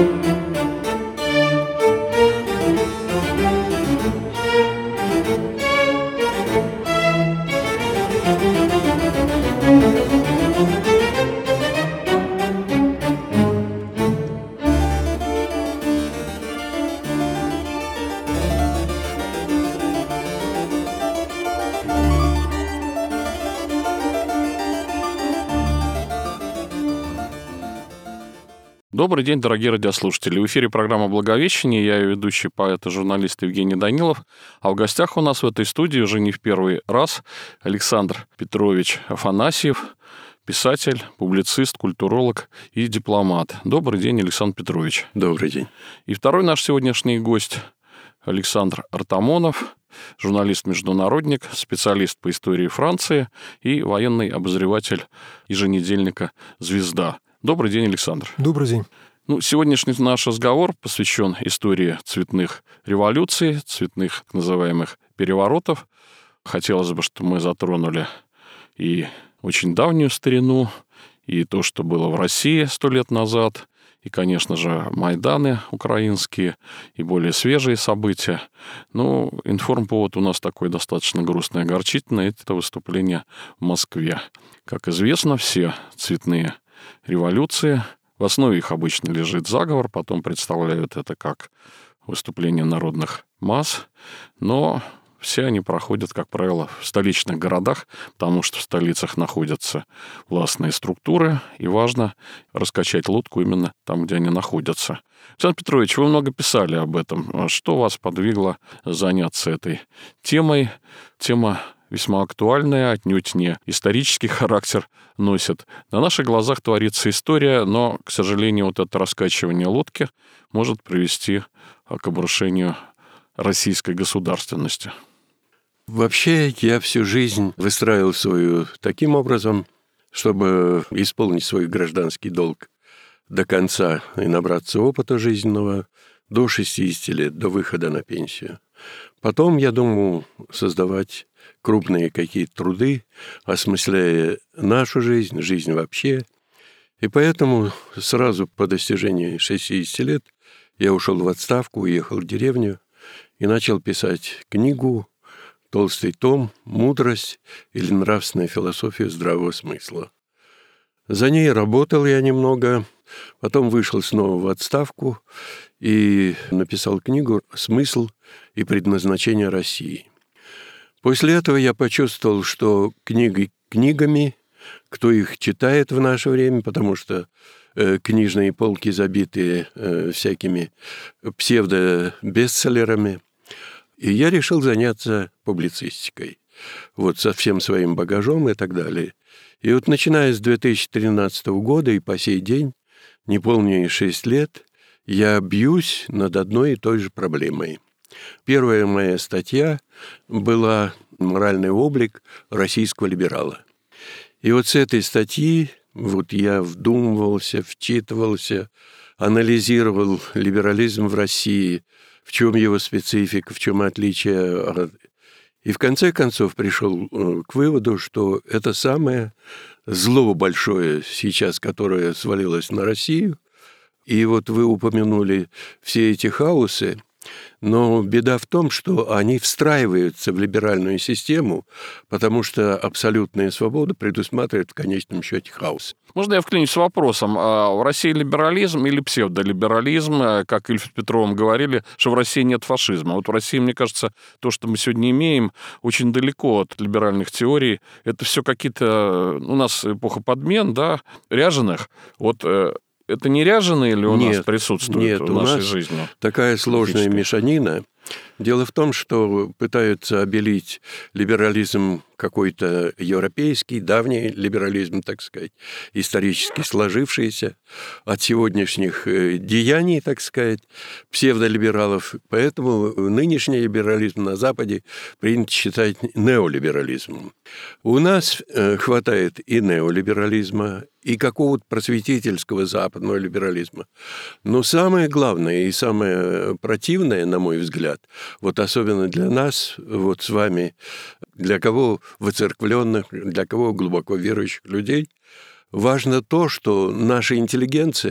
Добрый день, дорогие радиослушатели. В эфире программа «Благовещение». Я ее ведущий поэт и журналист Евгений Данилов. А в гостях у нас в этой студии уже не в первый раз Александр Петрович Афанасьев, писатель, публицист, культуролог и дипломат. Добрый день, Александр Петрович. Добрый день. И второй наш сегодняшний гость Александр Артамонов, журналист-международник, специалист по истории Франции и военный обозреватель еженедельника «Звезда». Добрый день, Александр. Добрый день. Сегодняшний наш разговор посвящен истории цветных революций, цветных так называемых переворотов. Хотелось бы, чтобы мы затронули и очень давнюю старину, и то, что было в России 100 лет назад, и, конечно же, Майданы украинские, и более свежие события. Информповод у нас такой достаточно грустный и огорчительный. Это выступление в Москве. Как известно, все цветные революции, в основе их обычно лежит заговор, потом представляют это как выступление народных масс, но все они проходят, как правило, в столичных городах, потому что в столицах находятся властные структуры, и важно раскачать лодку именно там, где они находятся. Александр Петрович, вы много писали об этом. Что вас подвигло заняться этой темой? Тема весьма актуальная, отнюдь не исторический характер носит. На наших глазах творится история, но, к сожалению, вот это раскачивание лодки может привести к обрушению российской государственности. Вообще, я всю жизнь выстраивал свою таким образом, чтобы исполнить свой гражданский долг до конца и набраться опыта жизненного до 60 лет, до выхода на пенсию. Потом, я думал, создавать крупные какие-то труды, осмысляя нашу жизнь, жизнь вообще. И поэтому сразу по достижении 60 лет я ушел в отставку, уехал в деревню и начал писать книгу, толстый том «Мудрость или нравственная философия здравого смысла». За ней работал я немного, потом вышел снова в отставку и написал книгу «Смысл и предназначение России». После этого я почувствовал, что книги книгами, кто их читает в наше время, потому что книжные полки забиты всякими псевдо-бестселлерами, и я решил заняться публицистикой, со всем своим багажом и так далее. И начиная с 2013 года и по сей день, неполные 6 лет, я бьюсь над одной и той же проблемой. Первая моя статья была «Моральный облик российского либерала». И с этой статьи я вдумывался, вчитывался, анализировал либерализм в России, в чем его специфика, в чем отличие. И в конце концов пришел к выводу, что это самое зло большое сейчас, которое свалилось на Россию. И вы упомянули все эти хаосы, но беда в том, что они встраиваются в либеральную систему, потому что абсолютная свобода предусматривает в конечном счете хаос. Можно я вклинюсь с вопросом? В России либерализм или псевдолиберализм? Как Ильф с Петровым говорили, что в России нет фашизма. В России, мне кажется, то, что мы сегодня имеем, очень далеко от либеральных теорий. Это все какие-то... У нас эпоха подмен, ряженых. Это не ряженые ли у нас присутствуют в нашей жизни? Такая сложная мешанина. Дело в том, что пытаются обелить либерализм какой-то европейский, давний либерализм, так сказать, исторически сложившийся, от сегодняшних деяний, так сказать, псевдолибералов. Поэтому нынешний либерализм на Западе принято считать неолиберализмом. У нас хватает и неолиберализма, и какого-то просветительского западного либерализма. Но самое главное и самое противное, на мой взгляд, особенно для нас, с вами, для кого воцерквленных, для кого глубоко верующих людей, важно то, что наша интеллигенция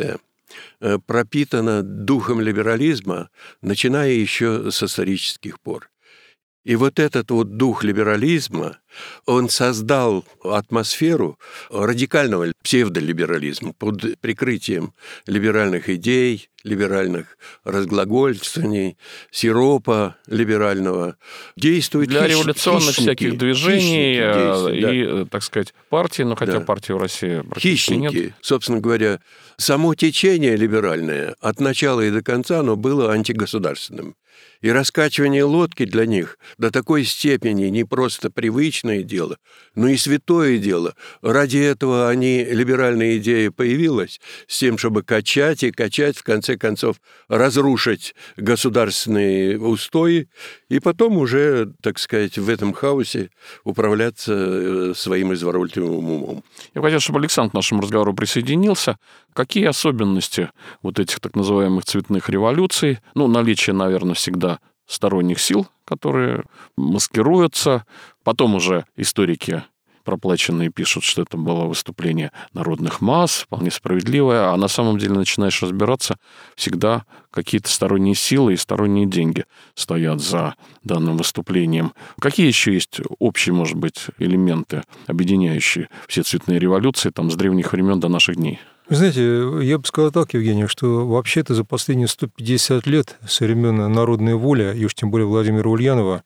пропитана духом либерализма, начиная еще с исторических пор. И вот этот вот дух либерализма, он создал атмосферу радикального псевдолиберализма под прикрытием либеральных идей, либеральных разглагольствований, сиропа либерального. Действуют для революционных всяких движений действия, и, так сказать, партий, но хотя партий в России практически нет. Хищники, собственно говоря, само течение либеральное от начала и до конца оно было антигосударственным. И раскачивание лодки для них до такой степени не просто привычное дело, но и святое дело. Ради этого либеральная идея появилась с тем, чтобы качать и качать, в конце концов, разрушить государственные устои, и потом уже, так сказать, в этом хаосе управляться своим изворотливым умом. Я хотел, чтобы Александр к нашему разговору присоединился. Какие особенности вот этих так называемых цветных революций? Наличие, наверное, всегда сторонних сил, которые маскируются. Потом уже историки проплаченные пишут, что это было выступление народных масс, вполне справедливое, а на самом деле начинаешь разбираться, всегда какие-то сторонние силы и сторонние деньги стоят за данным выступлением. Какие еще есть общие, может быть, элементы, объединяющие все цветные революции с древних времен до наших дней? Вы знаете, я бы сказал так, Евгений, что вообще-то за последние 150 лет со времен народной воли, и уж тем более Владимира Ульянова,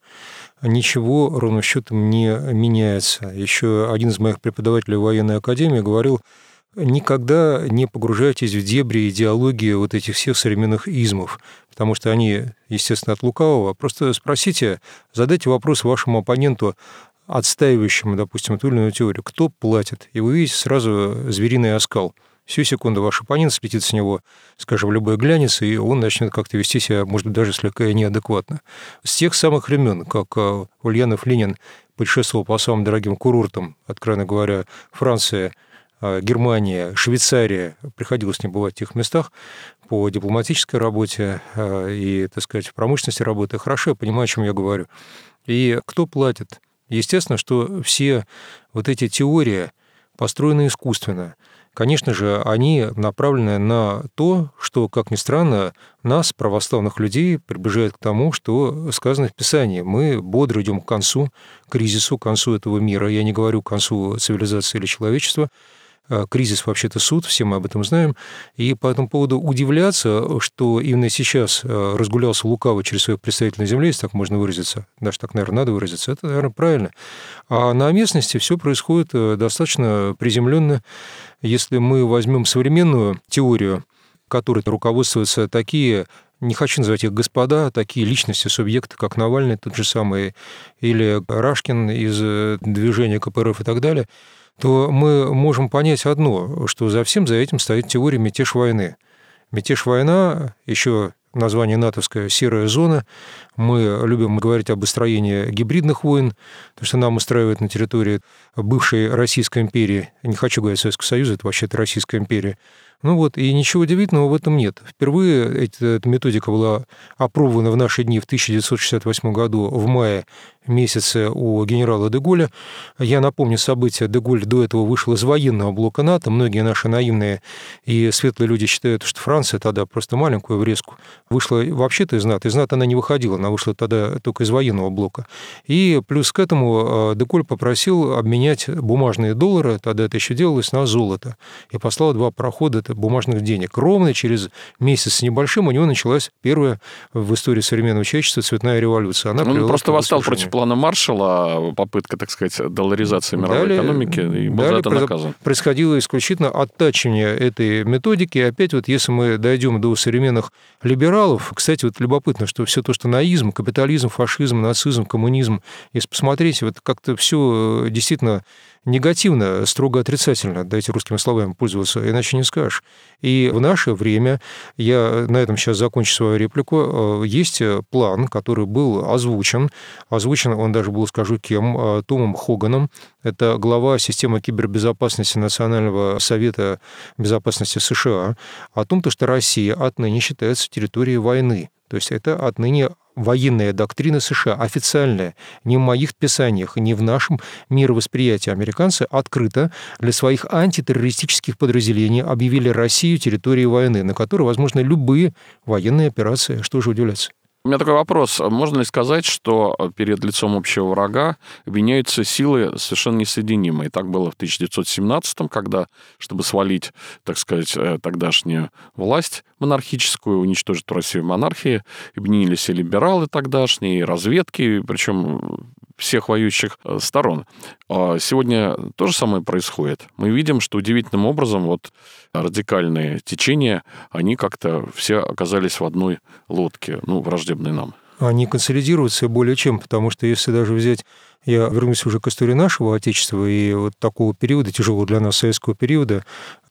ничего ровным счетом не меняется. Еще один из моих преподавателей военной академии говорил: никогда не погружайтесь в дебри идеологии вот этих всех современных измов, потому что они, естественно, от лукавого. Просто спросите, задайте вопрос вашему оппоненту, отстаивающему, допустим, ту или иную теорию, кто платит, и вы увидите сразу звериный оскал. Всю секунду ваш оппонент слетит с него, скажем, любой глянец, и он начнет как-то вести себя, может быть, даже слегка неадекватно. С тех самых времен, как Ульянов Ленин путешествовал по самым дорогим курортам, откровенно говоря, Франция, Германия, Швейцария, приходилось не бывать в тех местах, по дипломатической работе и, так сказать, в промышленности работы. Хорошо, я понимаю, о чем я говорю. И кто платит? Естественно, что все вот эти теории построены искусственно. Конечно же, они направлены на то, что, как ни странно, нас, православных людей, приближает к тому, что сказано в Писании. Мы бодро идем к концу, к кризису, к концу этого мира. Я не говорю к концу цивилизации или человечества. Кризис вообще-то суд, все мы об этом знаем. И по этому поводу удивляться, что именно сейчас разгулялся лукавый через своих представителей на земле, если так можно выразиться, даже так, наверное, надо выразиться, это, наверное, правильно. А на местности все происходит достаточно приземленно. Если мы возьмем современную теорию, которой руководствуются такие, не хочу называть их господа, такие личности, субъекты, как Навальный, тот же самый, или Рашкин из движения КПРФ и так далее, то мы можем понять одно, что за всем за этим стоит теория «мятеж войны». «Мятеж война», еще название натовское «серая зона». Мы любим говорить об устроении гибридных войн, то, что нам устраивает на территории бывшей Российской империи. Я не хочу говорить Советского Союза, это вообще-то Российская империя. И ничего удивительного в этом нет. Впервые эта методика была опробована в наши дни в 1968 году, в мае месяце у генерала де Голля. Я напомню события. Де Голль до этого вышел из военного блока НАТО. Многие наши наивные и светлые люди считают, что Франция тогда просто маленькую врезку вышла вообще-то из НАТО. Из НАТО она не выходила, она вышла тогда только из военного блока. И плюс к этому де Голль попросил обменять бумажные доллары, тогда это еще делалось, на золото. И послал 2 парохода бумажных денег. Ровно через месяц с небольшим у него началась первая в истории современного человечества цветная революция. Она Он просто восстал против плана Маршалла, попытка, так сказать, долларизации мировой экономики, и был за это наказан. Происходило исключительно оттачивание этой методики. И опять если мы дойдем до современных либералов, кстати, любопытно, что все то, что наизм, капитализм, фашизм, нацизм, коммунизм, если посмотреть, как-то все действительно негативно, строго отрицательно, дайте русскими словами пользоваться, иначе не скажешь. И в наше время, я на этом сейчас закончу свою реплику, есть план, который был озвучен он даже был, скажу кем, Томом Хоганом, это глава системы кибербезопасности Национального совета безопасности США, о том, что Россия отныне считается территорией войны. То есть это отныне военная доктрина США, официальная, не в моих писаниях, не в нашем мировосприятии. Американцы открыто для своих антитеррористических подразделений объявили Россию территорией войны, на которой возможны любые военные операции. Что же удивляться? У меня такой вопрос. Можно ли сказать, что перед лицом общего врага объединяются силы совершенно несоединимые? Так было в 1917-м, когда, чтобы свалить, так сказать, тогдашнюю власть монархическую, уничтожить Россию монархии, объединились и либералы тогдашние, и разведки, причем всех воюющих сторон. А сегодня то же самое происходит. Мы видим, что удивительным образом вот радикальные течения, они как-то все оказались в одной лодке, враждебной нам. Они консолидируются более чем, потому что если даже взять, я вернусь уже к истории нашего Отечества и вот такого периода, тяжелого для нас советского периода,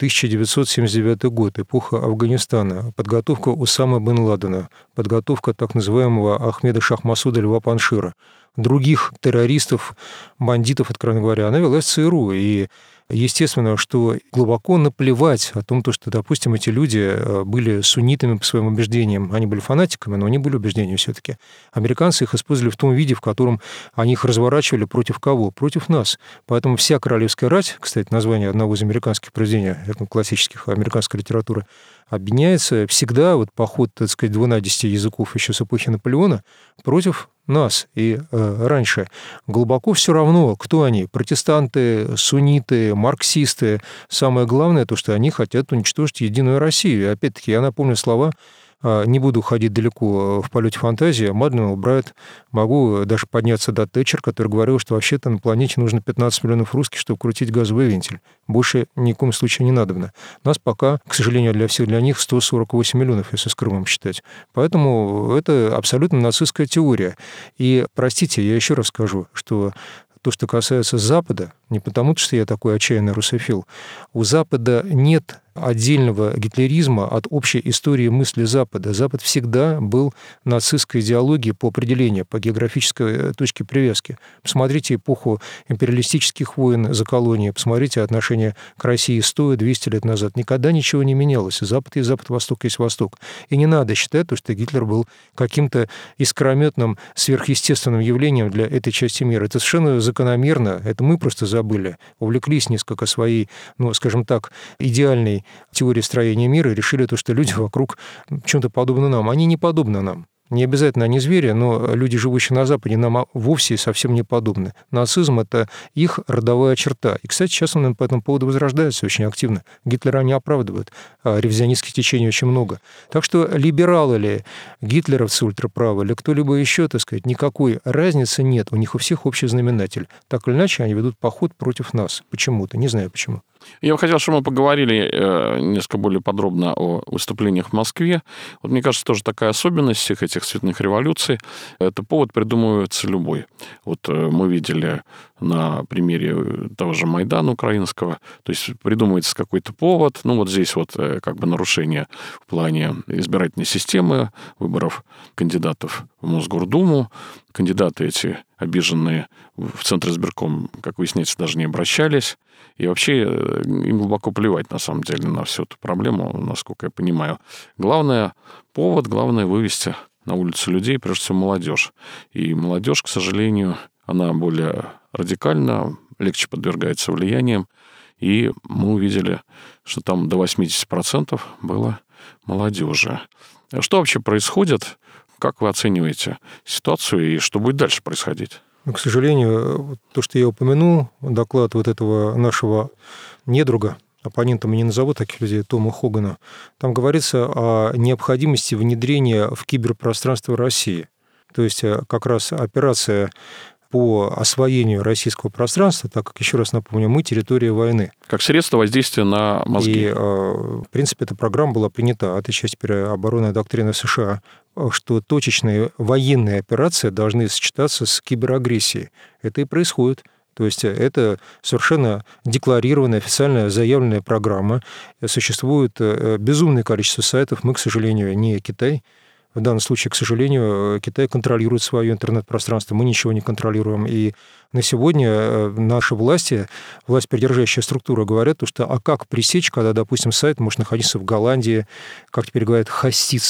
1979 год, эпоха Афганистана, подготовка Усама бен Ладена, подготовка так называемого Ахмеда Шах-Масуда Льва Паншира, других террористов, бандитов, откровенно говоря, она велась в ЦРУ. И естественно, что глубоко наплевать о том, что, допустим, эти люди были суннитами по своим убеждениям. Они были фанатиками, но они были убеждениями все-таки. Американцы их использовали в том виде, в котором они их разворачивали против кого? Против нас. Поэтому вся королевская рать, кстати, название одного из американских произведений, классических американской литературы, объединяется всегда, вот поход, так сказать, 12 языков еще с эпохи Наполеона, против нас. И раньше глубоко все равно, кто они, протестанты, сунниты, марксисты. Самое главное, то, что они хотят уничтожить единую Россию. И опять-таки, я напомню слова, не буду ходить далеко в полете фантазии, Мадлен Олбрайт, могу даже подняться до Тэтчер, который говорил, что вообще-то на планете нужно 15 миллионов русских, чтобы крутить газовый вентиль. Больше ни в коем случае не надобно. Нас пока, к сожалению, для всех, для них 148 миллионов, если с Крымом считать. Поэтому это абсолютно нацистская теория. И, простите, я еще раз скажу, что то, что касается Запада, не потому, что я такой отчаянный русофил, у Запада нет отдельного гитлеризма от общей истории мысли Запада. Запад всегда был нацистской идеологией по определению, по географической точке привязки. Посмотрите эпоху империалистических войн за колонии, посмотрите отношение к России 100-200 лет назад. Никогда ничего не менялось. Запад есть Запад, Восток есть Восток. И не надо считать, что Гитлер был каким-то искрометным, сверхъестественным явлением для этой части мира. Это совершенно закономерно. Это мы просто забыли. Увлеклись несколько своей, скажем так, идеальной теории строения мира и решили то, что люди вокруг чем-то подобны нам. Они не подобны нам. Не обязательно они звери, но люди, живущие на Западе, нам вовсе совсем не подобны. Нацизм – это их родовая черта. И, кстати, сейчас он по этому поводу возрождается очень активно. Гитлера они оправдывают, а ревизионистских течений очень много. Так что либералы ли, гитлеровцы ультраправы или кто-либо еще, так сказать, никакой разницы нет. У них у всех общий знаменатель. Так или иначе, они ведут поход против нас. Почему-то. Не знаю почему. Я бы хотел, чтобы мы поговорили несколько более подробно о выступлениях в Москве. Вот мне кажется, тоже такая особенность всех этих цветных революций. Это повод придумывается любой. Вот мы видели на примере того же Майдана украинского. То есть придумывается какой-то повод. Вот здесь вот как бы нарушение в плане избирательной системы, выборов кандидатов в Мосгордуму. Кандидаты эти обиженные в Центр избирком, как выясняется, даже не обращались. И вообще им глубоко плевать, на самом деле, на всю эту проблему, насколько я понимаю. Главное вывести на улицу людей, прежде всего молодежь. И молодежь, к сожалению, она более радикальна, легче подвергается влияниям. И мы увидели, что там до 80% было молодежи. Что вообще происходит? Как вы оцениваете ситуацию и что будет дальше происходить? К сожалению, то, что я упомянул, доклад вот этого нашего недруга, оппонента мы не назову таких людей, Тома Хогана, там говорится о необходимости внедрения в киберпространство России. То есть как раз операция по освоению российского пространства, так как, еще раз напомню, мы территория войны. Как средство воздействия на мозги. И, в принципе, эта программа была принята, это часть оборонной доктрины США, что точечные военные операции должны сочетаться с киберагрессией. Это и происходит. То есть это совершенно декларированная, официально заявленная программа. Существует безумное количество сайтов. Мы, к сожалению, не Китай. В данном случае, к сожалению, Китай контролирует свое интернет-пространство, мы ничего не контролируем. И на сегодня наши власти, власть придержащая структура, говорят, что как пресечь, когда, допустим, сайт может находиться в Голландии, как теперь говорят, хоститься.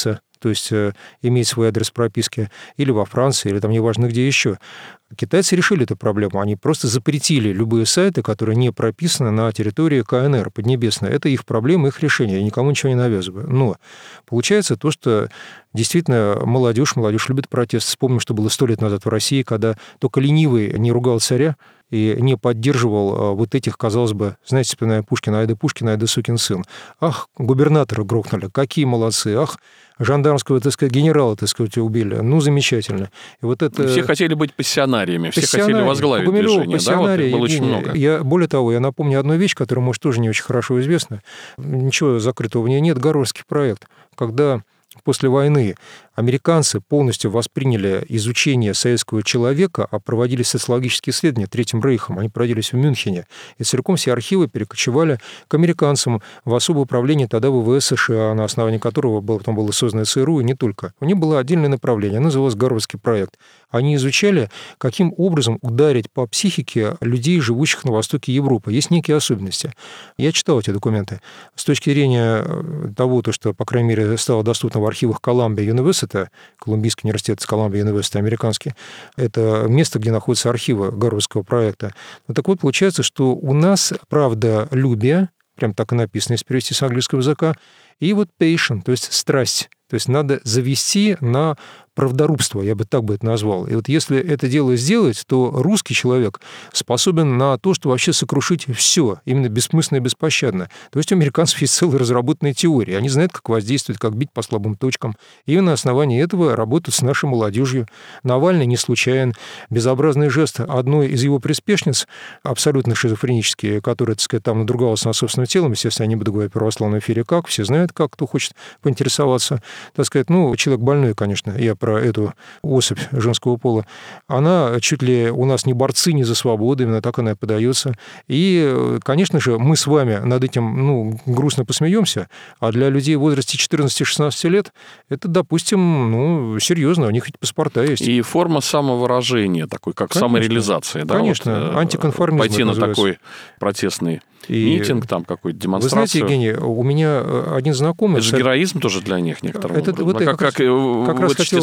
то есть иметь свой адрес прописки, или во Франции, или там неважно где еще. Китайцы решили эту проблему. Они просто запретили любые сайты, которые не прописаны на территории КНР, Поднебесной. Это их проблема, их решение. Я никому ничего не навязываю. Но получается то, что действительно молодежь любит протест. Вспомним, что было 100 лет назад в России, когда только ленивый не ругал царя и не поддерживал вот этих, казалось бы, знаете, вспоминая Пушкина, ай да сукин сын. Ах, губернатора грохнули, какие молодцы, ах, жандармского, так сказать, генерала, так сказать, убили. Ну, замечательно. И вот это... Все хотели быть пассионариями, все хотели возглавить движение. Да, вот их было очень много. Более того, я напомню одну вещь, которая, может, тоже не очень хорошо известна. Ничего закрытого в ней нет. Горловский проект. Когда после войны американцы полностью восприняли изучение советского человека, а проводились социологические исследования Третьим Рейхом, они проводились в Мюнхене, и целиком все архивы перекочевали к американцам в особое управление тогда ВВС США, на основании которого потом было создано ЦРУ, и не только. У них было отдельное направление, оно называлось Горловский проект. Они изучали, каким образом ударить по психике людей, живущих на востоке Европы. Есть некие особенности. Я читал эти документы. С точки зрения того, что, по крайней мере, стало доступно в архивах Колумбия Юниверсити, Колумбийский университет с Колумбия Юниверсити американский, это место, где находятся архивы Горловского проекта. Вот так вот, получается, что у нас правдолюбие, прям так и написано, если перевести с английского языка, и вот passion, то есть страсть. То есть надо завести на правдорубство, я бы так это назвал. И вот если это дело сделать, то русский человек способен на то, что вообще сокрушить все, именно бессмысленно и беспощадно. То есть у американцев есть целая разработанная теория. Они знают, как воздействовать, как бить по слабым точкам. И на основании этого работают с нашей молодежью. Навальный не случайен. Безобразный жест одной из его приспешниц, абсолютно шизофренический, которая, так сказать, там надругалась над собственным телом, естественно, я не буду говорить в православном эфире как, все знают как, кто хочет поинтересоваться, так сказать, человек больной, конечно, я про эту особь женского пола, она чуть ли у нас не борцы, не за свободу, именно так она и подается. И, конечно же, мы с вами над этим, грустно посмеемся, а для людей в возрасте 14-16 лет это, допустим, серьезно, у них ведь паспорта есть. И форма самовыражения, такой, как конечно, самореализация. Да? Конечно, антиконформизм. Пойти на такой протестный митинг, там какую-то демонстрацию. Вы знаете, Евгений, у меня один знакомый... Это же героизм тоже для них некоторым образом. Как вытащить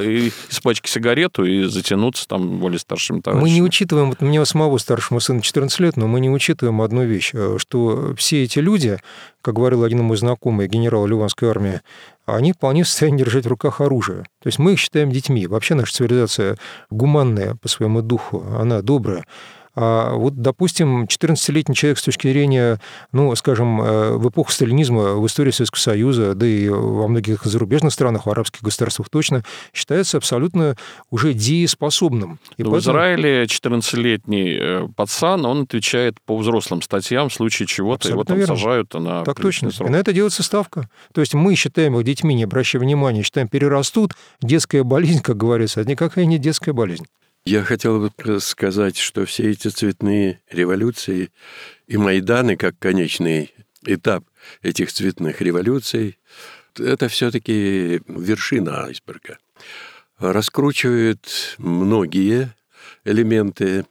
из пачки сигарету и затянуться там более старшими товарищами. Мы не учитываем, у меня самого старшему сыну 14 лет, но мы не учитываем одну вещь, что все эти люди, как говорил один мой знакомый, генерал Ливанской армии, они вполне в состоянии держать в руках оружие. То есть мы их считаем детьми. Вообще наша цивилизация гуманная по своему духу, она добрая. А вот, допустим, 14-летний человек с точки зрения, скажем, в эпоху сталинизма, в истории Советского Союза, да и во многих зарубежных странах, в арабских государствах точно, считается абсолютно уже дееспособным. В Израиле 14-летний пацан, он отвечает по взрослым статьям, в случае чего-то его там сажают на... Так точно. И на это делается ставка. То есть мы считаем их детьми, не обращая внимания, считаем, перерастут, детская болезнь, как говорится, это никакая не детская болезнь. Я хотел бы сказать, что все эти цветные революции и Майданы, как конечный этап этих цветных революций, это все-таки вершина айсберга. Раскручивают многие элементы.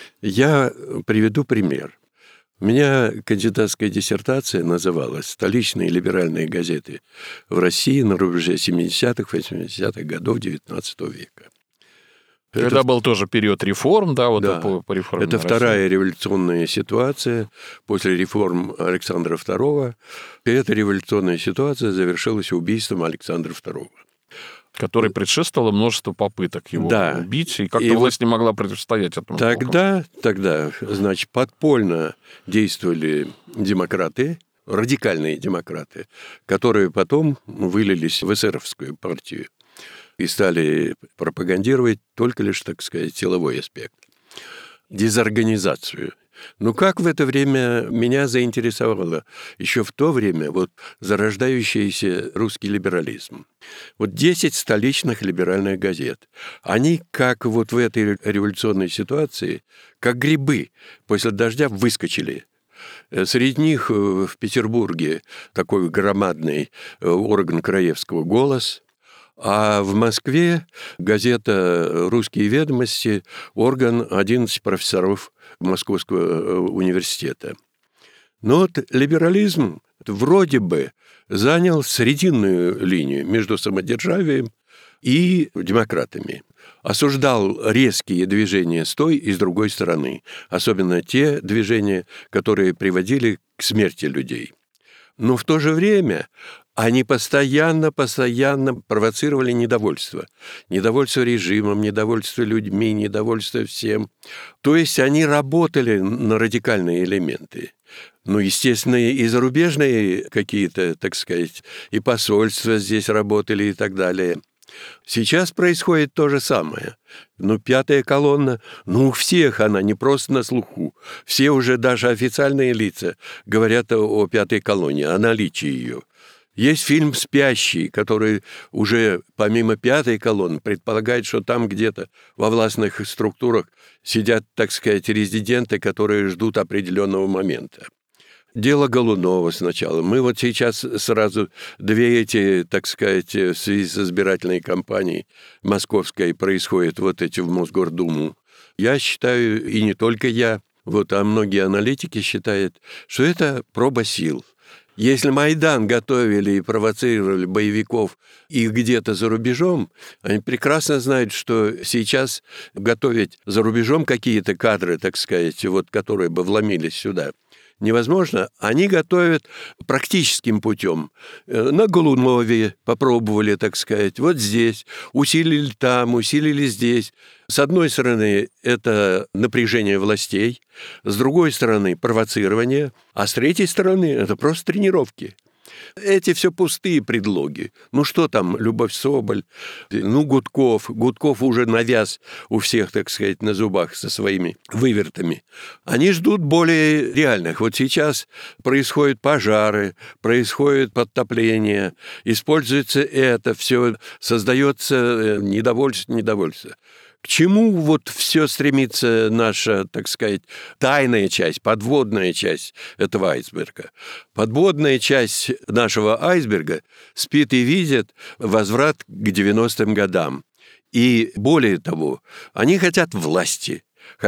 Я приведу пример. У меня кандидатская диссертация называлась «Столичные либеральные газеты в России на рубеже 70-х, 80-х годов XIX века». Когда был тоже период реформ, да, по реформе. Это вторая революционная ситуация после реформ Александра II. И эта революционная ситуация завершилась убийством Александра II. Которой предшествовало множество попыток его убить, и как-то власть не могла противостоять этому. Тогда, значит, подпольно действовали демократы, радикальные демократы, которые потом вылились в эсеровскую партию и стали пропагандировать только лишь, так сказать, силовой аспект. Дезорганизацию. Как в это время меня заинтересовало еще в то время зарождающийся русский либерализм. 10 столичных либеральных газет. Они, как в этой революционной ситуации, как грибы после дождя выскочили. Среди них в Петербурге такой громадный орган Краевского «Голос», а в Москве газета «Русские ведомости», орган 11 профессоров Московского университета. Но либерализм вроде бы занял срединную линию между самодержавием и демократами. Осуждал резкие движения с той и с другой стороны, особенно те движения, которые приводили к смерти людей. Но в то же время они постоянно провоцировали недовольство. Недовольство режимом, недовольство людьми, недовольство всем. То есть они работали на радикальные элементы. Ну, естественно, и зарубежные какие-то, так сказать, и посольства здесь работали и так далее. Сейчас происходит то же самое. Ну, пятая колонна, у всех она не просто на слуху. Все уже, даже официальные лица, говорят о пятой колонне, о наличии ее. Есть фильм «Спящий», который уже помимо пятой колонны предполагает, что там где-то во властных структурах сидят, так сказать, резиденты, которые ждут определенного момента. Дело Голунова сначала. Мы вот сейчас сразу две эти, так сказать, в связи с избирательной кампанией московской происходят вот эти в Мосгордуму. Я считаю, и не только я, а многие аналитики считают, что это проба сил. Если Майдан готовили и провоцировали боевиков и где-то за рубежом, они прекрасно знают, что сейчас готовить за рубежом какие-то кадры, так сказать, которые бы вломились сюда, невозможно. Они готовят практическим путем. На Голунове попробовали, так сказать, вот здесь, усилили там, усилили здесь. С одной стороны, это напряжение властей, с другой стороны, провоцирование, а с третьей стороны, это просто тренировки. Эти все пустые предлоги. Что там, Любовь Соболь, Гудков. Гудков уже навяз у всех, так сказать, на зубах со своими вывертами. Они ждут более реальных. Вот сейчас происходят пожары, происходит подтопление, используется это, все создается недовольство. К чему все стремится наша, так сказать, тайная часть, подводная часть этого айсберга? Подводная часть нашего айсберга спит и видит возврат к 90-м годам. И более того, они хотят власти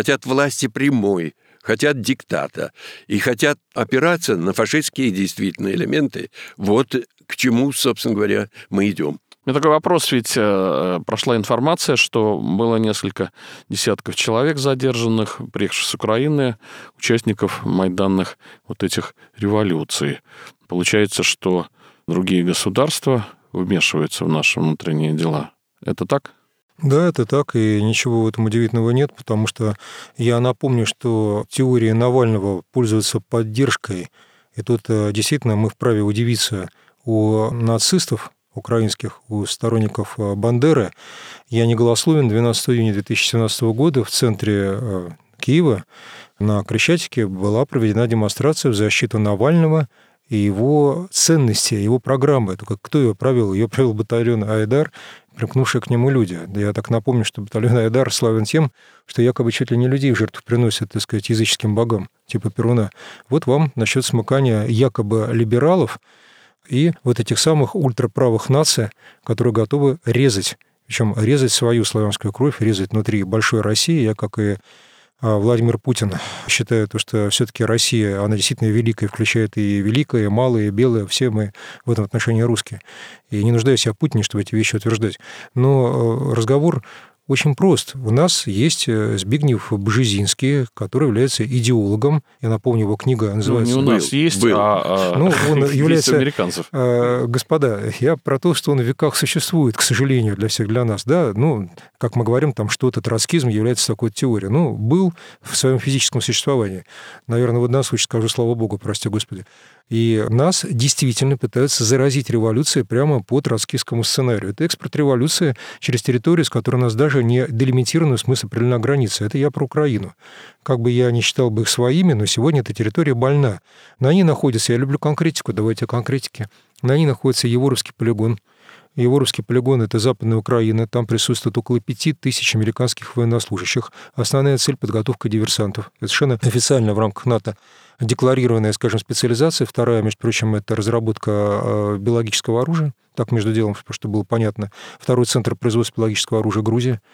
прямой, хотят диктата и хотят опираться на фашистские действительно элементы. Вот к чему, собственно говоря, мы идем. У меня такой вопрос, ведь прошла информация, что было несколько десятков человек задержанных, приехавших с Украины, участников майданных этих революций. Получается, что другие государства вмешиваются в наши внутренние дела. Это так? Да, это так, и ничего в этом удивительного нет, потому что я напомню, что теория Навального пользуется поддержкой, и тут действительно мы вправе удивиться у нацистов украинских, у сторонников Бандеры. Я не голословен. 12 июня 2017 года в центре Киева на Крещатике была проведена демонстрация в защиту Навального и его ценности, его программы. Только кто ее провел? Ее провел батальон Айдар, примкнувшие к нему люди. Я так напомню, что батальон Айдар славен тем, что якобы чуть ли не людей в жертву приносят, так сказать, языческим богам, типа Перуна. Вот вам насчет смыкания якобы либералов и этих самых ультраправых наций, которые готовы резать, причем резать свою славянскую кровь, резать внутри большой России. Я, как и Владимир Путин, считаю, что все-таки Россия, она действительно великая, включает и великое, и малое, и белое, все мы в этом отношении русские. И не нуждаюсь я в Путине, чтобы эти вещи утверждать. Но разговор очень прост. У нас есть Збигнев Бжезинский, который является идеологом. Я напомню, его книга называется... Не у нас есть, он является... американцев. Господа, я про то, что он в веках существует, к сожалению, для всех, для нас. Да, как мы говорим, там что-то троцкизм является такой теорией. Был в своем физическом существовании. Наверное, в данном случае скажу слава Богу, прости Господи. И нас действительно пытаются заразить революцией прямо по троцкистскому сценарию. Это экспорт революции через территорию, с которой у нас даже не делимитирована, в смысле определена граница. Это я про Украину. Как бы я не считал бы их своими, но сегодня эта территория больна. На ней находится, я люблю конкретику, давайте о конкретике, на ней находится Еворовский полигон. Еворовский полигон – это Западная Украина. Там присутствует около 5000 американских военнослужащих. Основная цель – подготовка диверсантов. Это совершенно официально в рамках НАТО декларированная, скажем, специализация. Вторая, между прочим, это разработка биологического оружия. Так, между делом, чтобы было понятно. Второй центр производства биологического оружия – Грузия.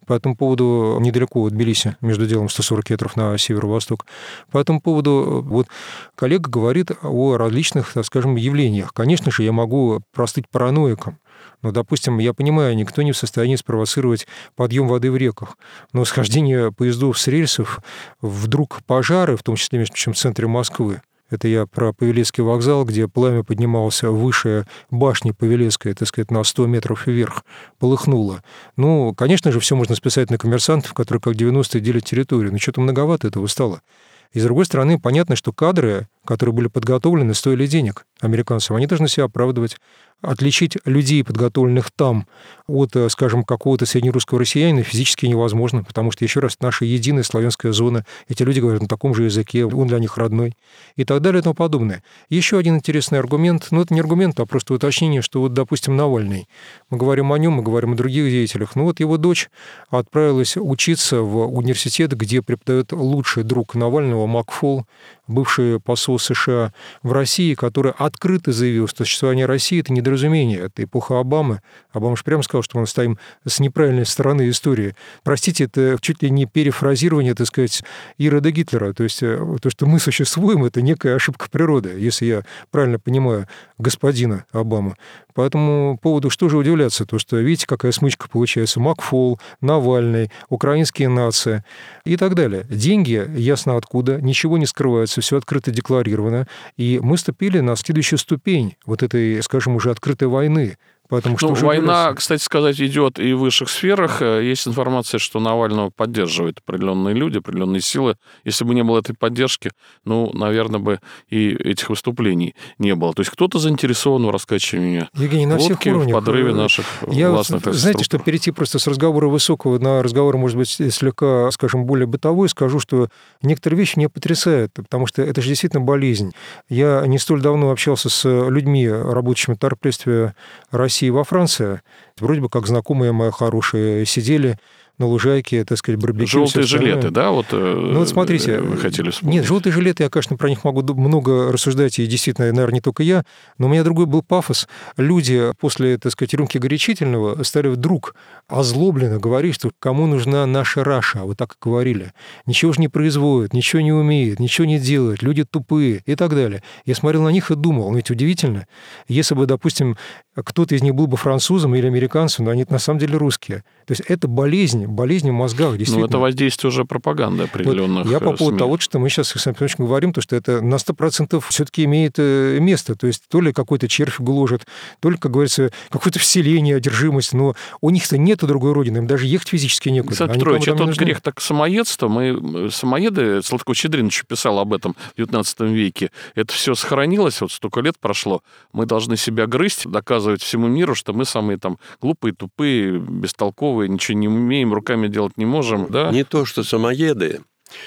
по этому поводу недалеко от Тбилиси, между делом 140 километров на северо-восток. По этому поводу вот коллега говорит о различных, так скажем, явлениях. Конечно же, я могу простыть параноиком. Но, допустим, я понимаю, никто не в состоянии спровоцировать подъем воды в реках. Но схождение поездов с рельсов, вдруг пожары, в том числе, между прочим, в центре Москвы, это я про Павелецкий вокзал, где пламя поднималось выше башни Павелецкой, так сказать, на 100 метров вверх, полыхнуло. Ну, конечно же, все можно списать на коммерсантов, которые как 90-е делят территорию, но что-то многовато этого стало. И, с другой стороны, понятно, что кадры, которые были подготовлены, стоили денег американцам. Они должны себя оправдывать. Отличить людей, подготовленных там, от, скажем, какого-то среднерусского россиянина физически невозможно, потому что, еще раз, наша единая славянская зона, эти люди говорят на таком же языке, он для них родной, и так далее и тому подобное. Еще один интересный аргумент, это не аргумент, а просто уточнение, что вот, допустим, Навальный, мы говорим о нем, мы говорим о других деятелях, но вот его дочь отправилась учиться в университет, где преподает лучший друг Навального, Макфол, бывший посол США в России, который открыто заявил, что существование России – это недоразумение, это эпоха Обамы. Обама же прямо сказал, что мы стоим с неправильной стороны истории. Простите, это чуть ли не перефразирование, так сказать, Ирода Гитлера. То есть то, что мы существуем, это некая ошибка природы, если я правильно понимаю господина Обаму. По этому поводу что же удивляться? То, что видите, какая смычка получается. Макфол, Навальный, украинские нации и так далее. Деньги, ясно откуда, ничего не скрывается, все открыто декларировано. И мы ступили на следующую ступень вот этой, скажем, уже открытой войны. Потому что война, кстати сказать, идет и в высших сферах. Есть информация, что Навального поддерживают определенные люди, определенные силы. Если бы не было этой поддержки, наверное, бы и этих выступлений не было. То есть кто-то заинтересован в раскачивании Евгений, на всех уровнях. В подрыве наших властных структур. Знаете, что перейти просто с разговора высокого на разговор, может быть, слегка, скажем, более бытовой, скажу, что некоторые вещи меня потрясают, потому что это же действительно болезнь. Я не столь давно общался с людьми, работающими в торгпредстве России во Франции. Вроде бы как знакомые мои хорошие сидели на лужайке, так сказать, барбекю. Желтые жилеты, да? Вот смотрите. Вы хотели вспомнить. Нет, желтые жилеты, я, конечно, про них могу много рассуждать, и действительно, наверное, не только я, но у меня другой был пафос. Люди после, так сказать, рюмки горячительного стали вдруг озлобленно говорить, что кому нужна наша Раша, вот так и говорили. Ничего же не производит, ничего не умеет, ничего не делает, люди тупые и так далее. Я смотрел на них и думал, ведь удивительно, если бы, допустим, кто-то из них был бы французом или американцем, но они на самом деле русские. То есть это болезнь в мозгах, действительно. Это воздействие уже пропаганды определенных. Вот я по поводу того, что мы сейчас с Александром Петровичем говорим, то, что это на 100% все-таки имеет место. То есть то ли какой-то червь гложет, то ли, как говорится, какое-то вселение, одержимость, но у них-то нет другой родины, им даже ехать физически некуда. Александр Петрович, это грех так самоедство. Самоеды, Салтыков-Щедрин еще писал об этом в XIX веке. Это все сохранилось, вот столько лет прошло. Мы должны себя грызть, доказывать всему миру, что мы самые там глупые, тупые, бестолковые, ничего не умеем, руками делать не можем. Да? Не то, что самоеды,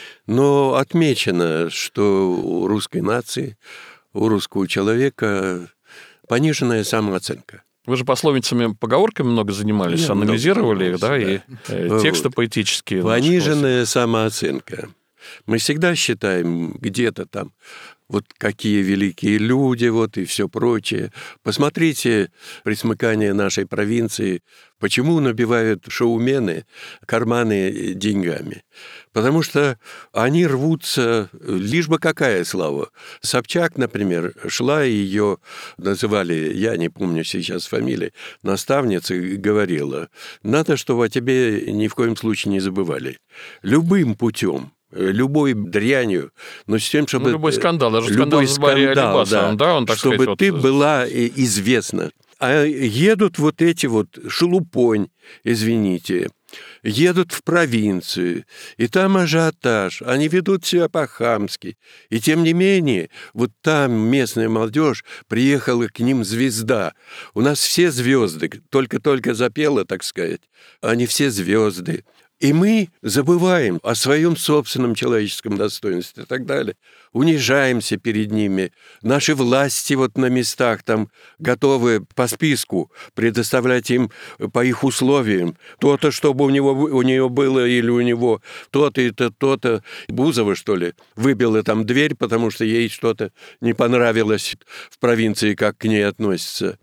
но отмечено, что у русской нации, у русского человека пониженная самооценка. Вы же пословицами, поговорками много занимались, анализировали их, да, и тексты поэтические. Пониженная самооценка. Мы всегда считаем где-то там, вот какие великие люди, вот и все прочее. Посмотрите пресмыкание нашей провинции. Почему набивают шоумены карманы деньгами? Потому что они рвутся, лишь бы какая слава. Собчак, например, шла, ее называли, я не помню сейчас фамилии, наставница, говорила, надо, чтобы о тебе ни в коем случае не забывали. Любым путем, любой дрянью, но с тем, чтобы... любой скандал, даже скандал с Барри Алибасовым, да, он, так чтобы сказать, ты была известна. А едут вот эти вот шелупонь, извините, едут в провинцию, и там ажиотаж, они ведут себя по-хамски. И тем не менее, вот там местная молодежь, приехала к ним звезда. У нас все звезды, только-только запела, так сказать, они все звезды. И мы забываем о своем собственном человеческом достоинстве и так далее. Унижаемся перед ними. Наши власти вот на местах там готовы по списку предоставлять им по их условиям то-то, чтобы у нее было или у него то-то и то-то. Бузова, что ли, выбила там дверь, потому что ей что-то не понравилось в провинции, как к ней относятся.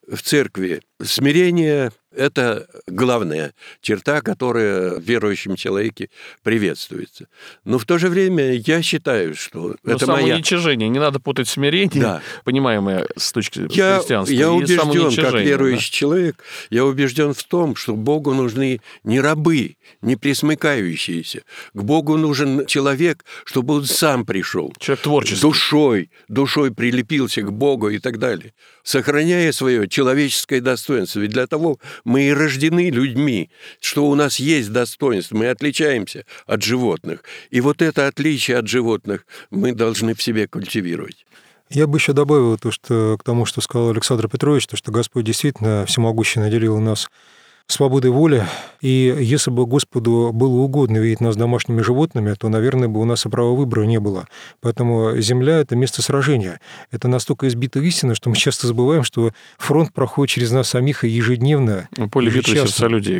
в церкви смирение – это главная черта, которая в верующем человеке приветствуется. Но в то же время я считаю, что это самоуничижение. Не надо путать смирение, понимаемое с точки христианства. Я убежден, как верующий человек, я убежден в том, что Богу нужны не рабы, не присмыкающиеся. К Богу нужен человек, чтобы он сам пришел. Человек творческий. Душой прилепился к Богу и так далее. Сохраняя свое человеческое достоинство. Ведь для того мы и рождены людьми, что у нас есть достоинство, мы отличаемся от животных. И вот это отличие от животных мы должны в себе культивировать. Я бы еще добавил то, что, к тому, что сказал Александр Петрович, то, что Господь действительно всемогущий наделил нас свободой воли, и если бы Господу было угодно видеть нас домашними животными, то, наверное, бы у нас и права выбора не было. Поэтому земля – это место сражения. Это настолько избитая истина, что мы часто забываем, что фронт проходит через нас самих и ежедневно. Поле битвы сердца людей.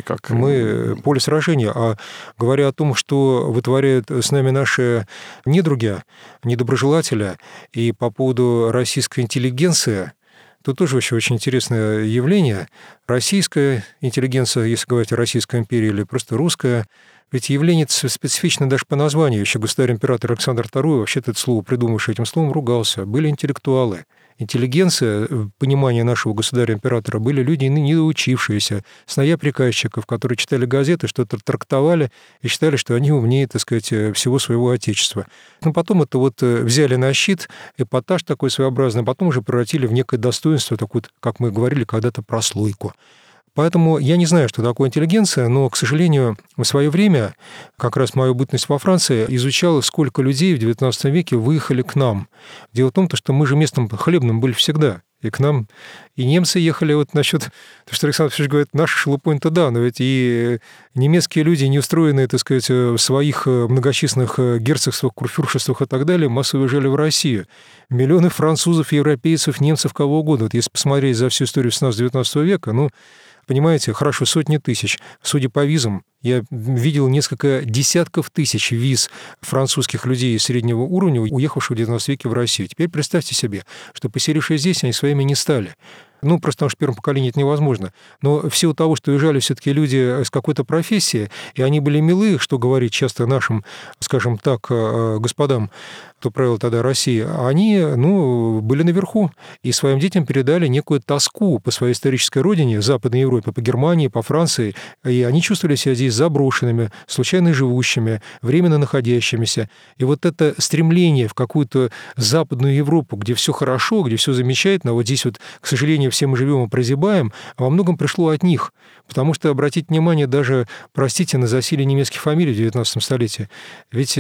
Мы поле сражения. А говоря о том, что вытворяют с нами наши недруги, недоброжелатели, и по поводу российской интеллигенции, тут тоже вообще очень интересное явление. Российская интеллигенция, если говорить о Российской империи, или просто русская, ведь явление специфично даже по названию. Еще государь-император Александр II, вообще-то это слово, придумавший этим словом, ругался. Были интеллектуалы. Интеллигенция, понимание нашего государя-императора, были люди недоучившиеся, сыновья приказчиков, которые читали газеты, что-то трактовали и считали, что они умнее, так сказать, всего своего отечества. Но потом это вот взяли на щит, эпатаж такой своеобразный, потом уже превратили в некое достоинство, такое, как мы говорили когда-то, прослойку. Поэтому я не знаю, что такое интеллигенция, но, к сожалению, в свое время, как раз мою бытность во Франции, изучал, сколько людей в XIX веке выехали к нам. Дело в том, что мы же местом хлебным были всегда. И к нам и немцы ехали, вот насчет того, что Александр Федорович говорит, наши шелупонь-то да, но ведь и немецкие люди, не устроенные, так сказать, в своих многочисленных герцогствах, курфюршествах и так далее, массово уезжали в Россию. Миллионы французов, европейцев, немцев, кого угодно. Вот если посмотреть за всю историю 18-19 века, понимаете, хорошо, сотни тысяч. Судя по визам, я видел несколько десятков тысяч виз французских людей среднего уровня, уехавших в XIX веке в Россию. Теперь представьте себе, что поселившись здесь, они своими не стали. Просто потому что в первом поколении это невозможно. Но в силу того, что уезжали все-таки люди с какой-то профессии, и они были милы, что говорить часто нашим, скажем так, господам, кто правил тогда России, они, были наверху и своим детям передали некую тоску по своей исторической родине, Западной Европе, по Германии, по Франции, и они чувствовали себя здесь заброшенными, случайно живущими, временно находящимися. И вот это стремление в какую-то Западную Европу, где все хорошо, где все замечательно, вот здесь вот, к сожалению, все мы живем и прозябаем, во многом пришло от них. Потому что, обратите внимание, даже, простите, на засилие немецких фамилий в XIX столетии, ведь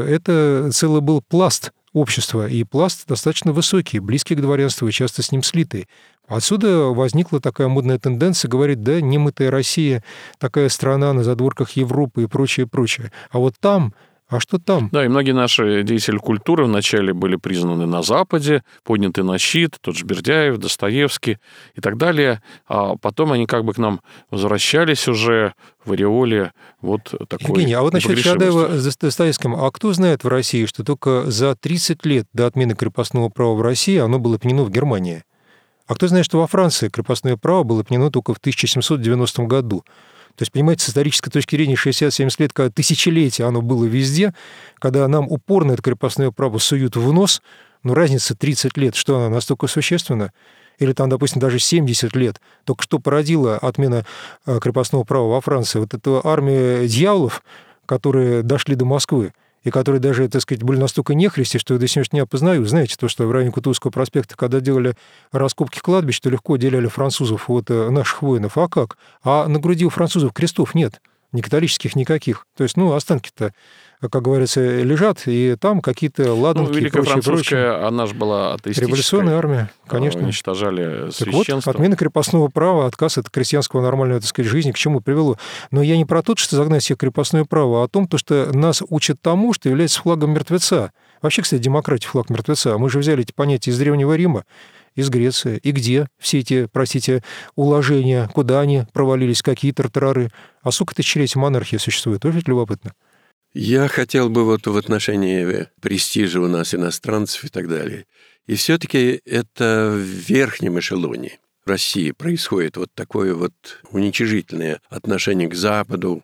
это целый был пласт общества, и пласт достаточно высокий, близкий к дворянству и часто с ним слитый. Отсюда возникла такая модная тенденция говорить, да, немытая Россия, такая страна на задворках Европы и прочее, прочее. А вот там... А что там? Да, и многие наши деятели культуры вначале были признаны на Западе, подняты на щит, тот же Бердяев, Достоевский и так далее, а потом они как бы к нам возвращались уже в ореоле вот такой. Евгений, а вот насчет Чаадаева с Достоевским, а кто знает в России, что только за 30 лет до отмены крепостного права в России оно было отменено в Германии? А кто знает, что во Франции крепостное право было отменено только в 1790 году? То есть, понимаете, с исторической точки зрения 60-70 лет, когда тысячелетия оно было везде, когда нам упорно это крепостное право суют в нос, разница 30 лет, что она настолько существенна? Или там, допустим, даже 70 лет. Только что породила отмена крепостного права во Франции? Вот эта армия дьяволов, которые дошли до Москвы, и которые даже, так сказать, были настолько нехристи, что я до сегодняшнего дня познаю. Знаете, то, что в районе Кутузовского проспекта, когда делали раскопки кладбищ, то легко отделяли французов от наших воинов. А как? А на груди у французов крестов нет, ни католических, никаких. То есть, останки-то, как говорится, лежат, и там какие-то ладанки Великая и прочее. Французская, она же была атеистическая. Революционная армия, конечно. Уничтожали так священство. Вот, отмена крепостного права, отказ от крестьянского нормальной, так сказать, жизни к чему привело. Но я не про то, что загнать всех крепостное право, а о том, что нас учат тому, что является флагом мертвеца. Вообще, кстати, демократия — флаг мертвеца. Мы же взяли эти понятия из Древнего Рима, из Греции. И где все эти, уложения, куда они провалились, какие тартарары? А сколько тысячелетий монархии существует? Тоже любопытно. Я хотел бы вот в отношении престижа у нас иностранцев и так далее. И все-таки это в верхнем эшелоне. России происходит вот такое вот уничижительное отношение к Западу,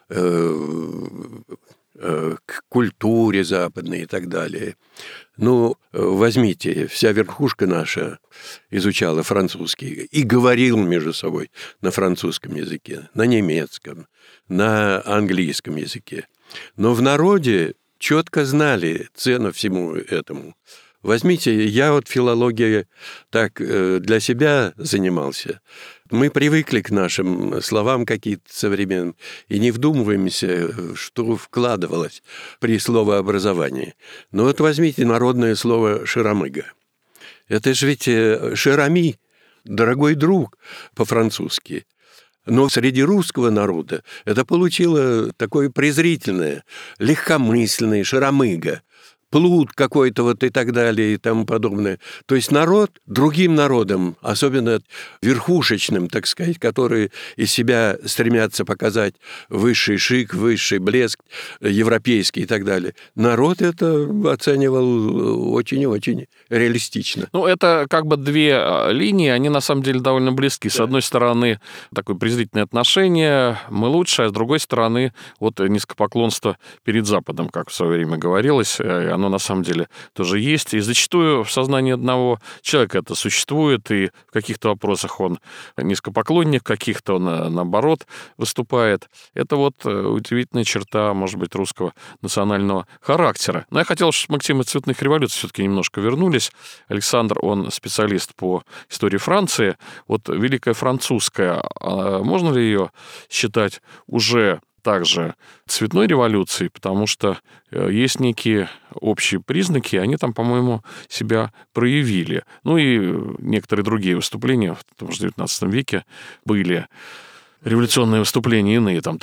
к культуре западной и так далее. Ну, возьмите, вся верхушка наша изучала французский и говорила между собой на французском языке, на немецком, на английском языке. Но в народе четко знали цену всему этому. Возьмите, я вот филологией так для себя занимался. Мы привыкли к нашим словам каким-то современным и не вдумываемся, что вкладывалось при словообразовании. Но вот возьмите народное слово «шаромыга». Это же ведь «шарами», дорогой друг по-французски. Но среди русского народа это получило такое презрительное, легкомысленное «шаромыга», плут какой-то вот и так далее и тому подобное. То есть народ другим народам, особенно верхушечным, так сказать, которые из себя стремятся показать высший шик, высший блеск, европейский и так далее, народ это оценивал очень-очень реалистично. Ну, это как бы две линии, они на самом деле довольно близки. С одной стороны, такое презрительное отношение, мы лучше, а с другой стороны, вот низкопоклонство перед Западом, как в свое время говорилось, оно на самом деле тоже есть. И зачастую в сознании одного человека это существует, и в каких-то вопросах он низкопоклонник, в каких-то он, наоборот, выступает. Это вот удивительная черта, может быть, русского национального характера. Но я хотел, чтобы мы к теме цветных революций все-таки немножко вернулись. Александр, он специалист по истории Франции. Вот Великая Французская, можно ли ее считать уже также цветной революцией, потому что есть некие общие признаки, они там, по-моему, себя проявили. Ну и некоторые другие выступления в том же XIX веке были революционные выступления иные, там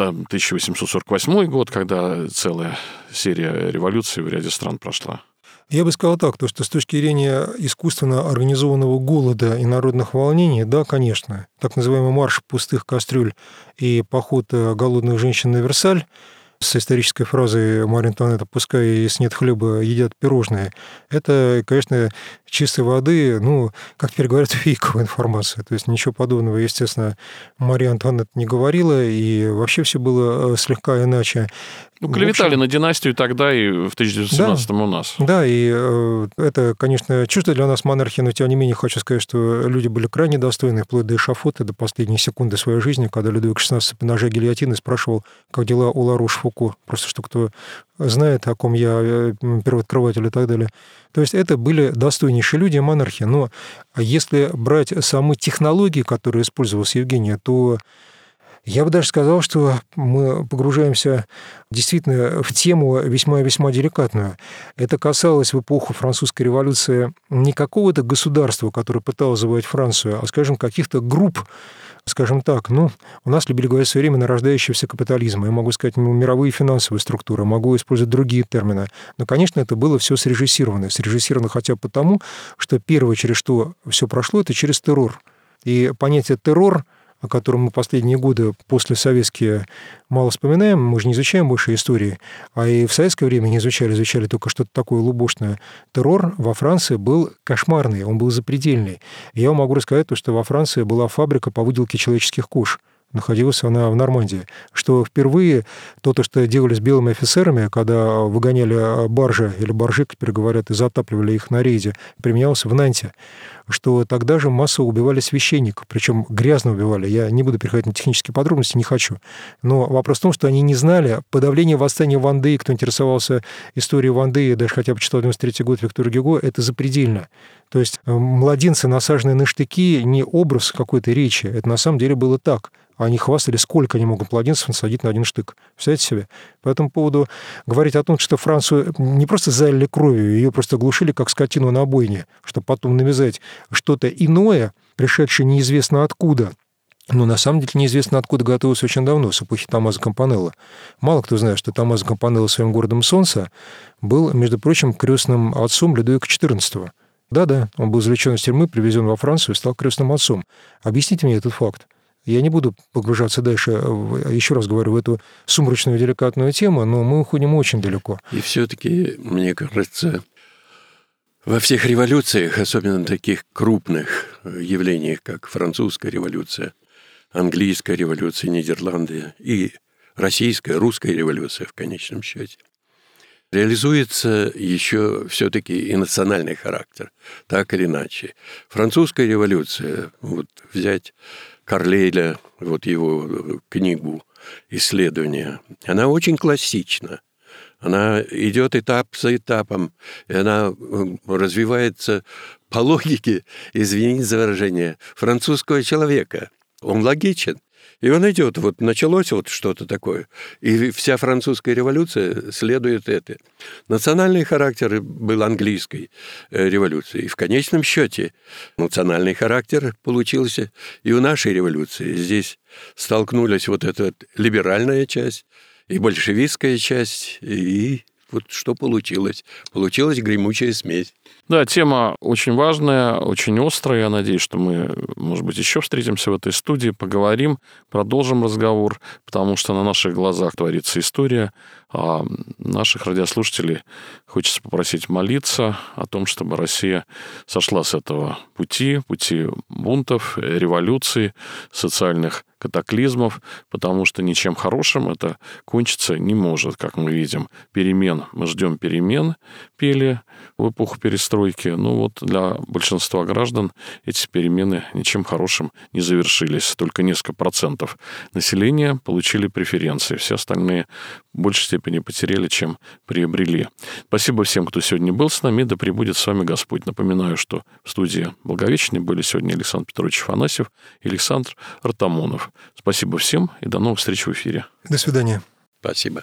1848 год, когда целая серия революций в ряде стран прошла. Я бы сказал так, что с точки зрения искусственно организованного голода и народных волнений, да, конечно, так называемый марш пустых кастрюль и поход голодных женщин на Версаль с исторической фразой Марии Антуанетты «пускай, если нет хлеба, едят пирожные», это, конечно, чистой воды, ну, как теперь говорят, фейковая информация. То есть ничего подобного, естественно, Мария Антуанетта не говорила, и вообще все было слегка иначе. Ну, клеветали на династию тогда и в 1917 у нас. Да, и это, конечно, чуждо для нас монархия, но, тем не менее, хочу сказать, что люди были крайне достойны, вплоть до эшафота, до последней секунды своей жизни, когда Людовик XVI при ноже гильотины спрашивал, как дела у Ларош-Фуко, просто что кто знает, о ком я, первооткрыватель и так далее. То есть это были достойнейшие люди, монархи. Но если брать саму технологию, которую использовалась Евгения, то я бы даже сказал, что мы погружаемся действительно в тему весьма-весьма деликатную. Это касалось в эпоху французской революции не какого-то государства, которое пыталось завоевать Францию, а, скажем, каких-то групп, скажем так, у нас любили говорить в свое время нарождающегося капитализма. Я могу сказать, мировые финансовые структуры, могу использовать другие термины. Но, конечно, это было все срежиссировано. Срежиссировано хотя бы потому, что первое, через что все прошло, это через террор. И понятие «террор», о котором мы последние годы после советские мало вспоминаем, мы же не изучаем больше истории, а и в советское время не изучали только что-то такое лубошное. Террор во Франции был кошмарный, он был запредельный. Я вам могу рассказать, что во Франции была фабрика по выделке человеческих кож. Находилась она в Нормандии, что впервые то, что делали с белыми офицерами, когда выгоняли баржи, или баржи, как теперь говорят, и затапливали их на рейде, применялось в Нанте, что тогда же массово убивали священников, причем грязно убивали. Я не буду переходить на технические подробности, не хочу. Но вопрос в том, что они не знали подавление восстания Вандеи, кто интересовался историей Вандеи, даже хотя бы читал 93 год Виктора Гюго, это запредельно. То есть младенцы, насаженные на штыки, не образ какой-то речи, это на самом деле было так. Они хвастали, сколько они могут младенцев насадить на один штык. Представляете себе? По этому поводу говорить о том, что Францию не просто залили кровью, ее просто глушили, как скотину на бойне, чтобы потом навязать что-то иное, пришедшее неизвестно откуда. Но на самом деле неизвестно откуда готовилось очень давно, с эпохи Томмазо Кампанелло. Мало кто знает, что Томмазо Кампанелло своим городом Солнца был, между прочим, крестным отцом Людовика XIV. Да-да, он был извлечен из тюрьмы, привезен во Францию и стал крестным отцом. Объясните мне этот факт. Я не буду погружаться дальше, еще раз говорю, в эту сумрачную деликатную тему, но мы уходим очень далеко. И все-таки, мне кажется, Во всех революциях, особенно таких крупных явлениях, как французская революция, английская революция, Нидерланды и российская, русская революция в конечном счете, реализуется еще все-таки и национальный характер, так или иначе. Французская революция, вот взять Карлейля, вот его книгу «Исследования», она очень классична. Она идет этап за этапом, и она развивается по логике, извините за выражение, французского человека. Он логичен. И он идет, вот началось вот что-то такое, и вся французская революция следует это. Национальный характер был английской революции. И в конечном счете национальный характер получился и у нашей революции. Здесь столкнулись вот эта либеральная часть и большевистская часть, и вот что получилось. Получилась гремучая смесь. Да, тема очень важная, очень острая. Я надеюсь, что мы, может быть, еще встретимся в этой студии, поговорим, продолжим разговор, потому что на наших глазах творится история. А наших радиослушателей хочется попросить молиться о том, чтобы Россия сошла с этого пути бунтов, революций, социальных катаклизмов, потому что ничем хорошим это кончиться не может, как мы видим. Перемен, мы ждем перемен, пели в эпоху перестройки. Ну вот для большинства граждан эти перемены ничем хорошим не завершились. Только несколько процентов населения получили преференции. Все остальные в большей степени потеряли, чем приобрели. Спасибо всем, кто сегодня был с нами. Да пребудет с вами Господь. Напоминаю, что в студии Благовещения были сегодня Александр Петрович Афанасьев и Александр Артамонов. Спасибо всем и до новых встреч в эфире. До свидания. Спасибо.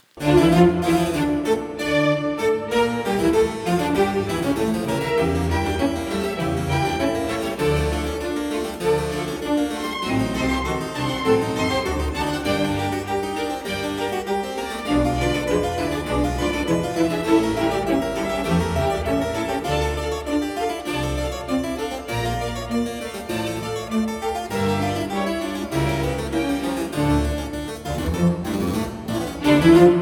Thank you.